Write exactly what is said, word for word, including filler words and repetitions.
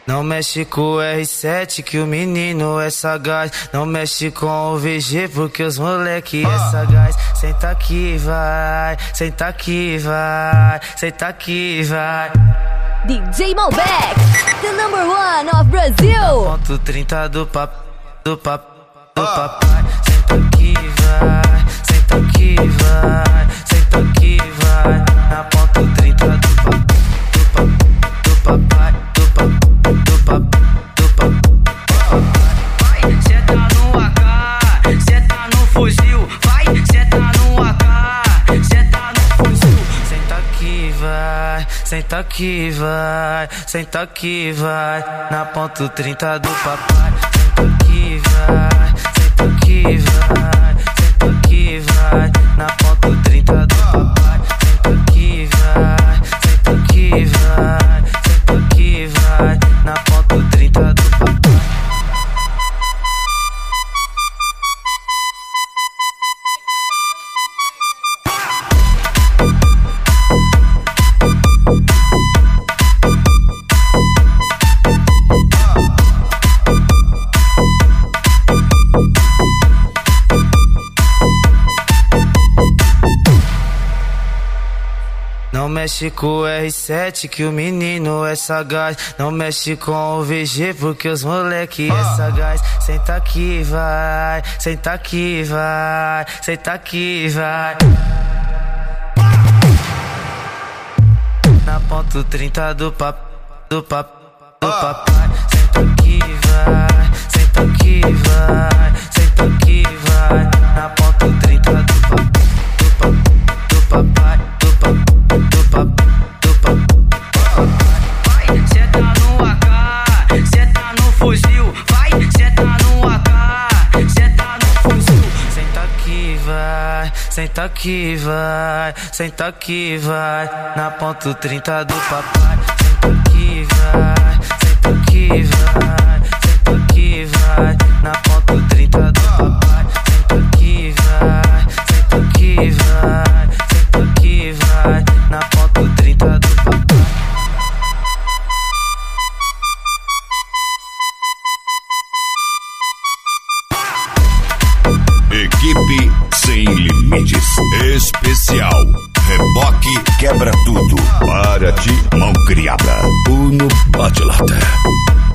Não mexe com o R sete que o menino é sagaz. Não mexe com o V G porque os moleque é sagaz. Senta aqui, vai, senta aqui, vai, senta aqui, vai. D J Malbec, the number one of Brazil. Ponto trinta do pap, do pap, do papai. Senta aqui, vai, senta aqui, vai, senta aqui, vai. Na ponto trinta do pap, do pap, do papai, do pap, do pap, do pap, do papai. Vai, senta no A K, senta no fuzil. Vai, senta no A K, senta no fuzil. Senta aqui, vai, senta aqui, vai, senta aqui, vai. Na ponto trinta do papai. Senta aqui, vai, senta aqui, vai, senta aqui, vai. Na ponto trinta do papai. Senta aqui, vai, senta aqui, vai, senta aqui, vai. Na ponto trinta do papai. Não mexe com o R sete que o menino é sagaz. Não mexe com o V G porque os moleque é sagaz. Senta aqui, vai, senta aqui, vai, senta aqui, vai. Na ponto trinta do pap, do pap, do papai. Senta aqui, vai, senta aqui, vai, senta aqui, vai. Na ponto trinta do pap, do pap, do papai, do pap, do pap, do pap, do papai. Vai, senta no A K, senta no fuzil. Vai, senta no A K, senta no fuzil. Senta aqui, vai, senta aqui, vai, senta aqui, vai. Na ponto trinta do papai. Senta aqui, vai, senta aqui, vai, senta aqui, vai. Na ponto trinta do papai. Senta aqui, vai, senta aqui, vai, senta aqui, vai. Na ponto trinta do papai. Equipe Sem Limites Especial. Reboque quebra tudo. Para de mão criada. Uno bate lata.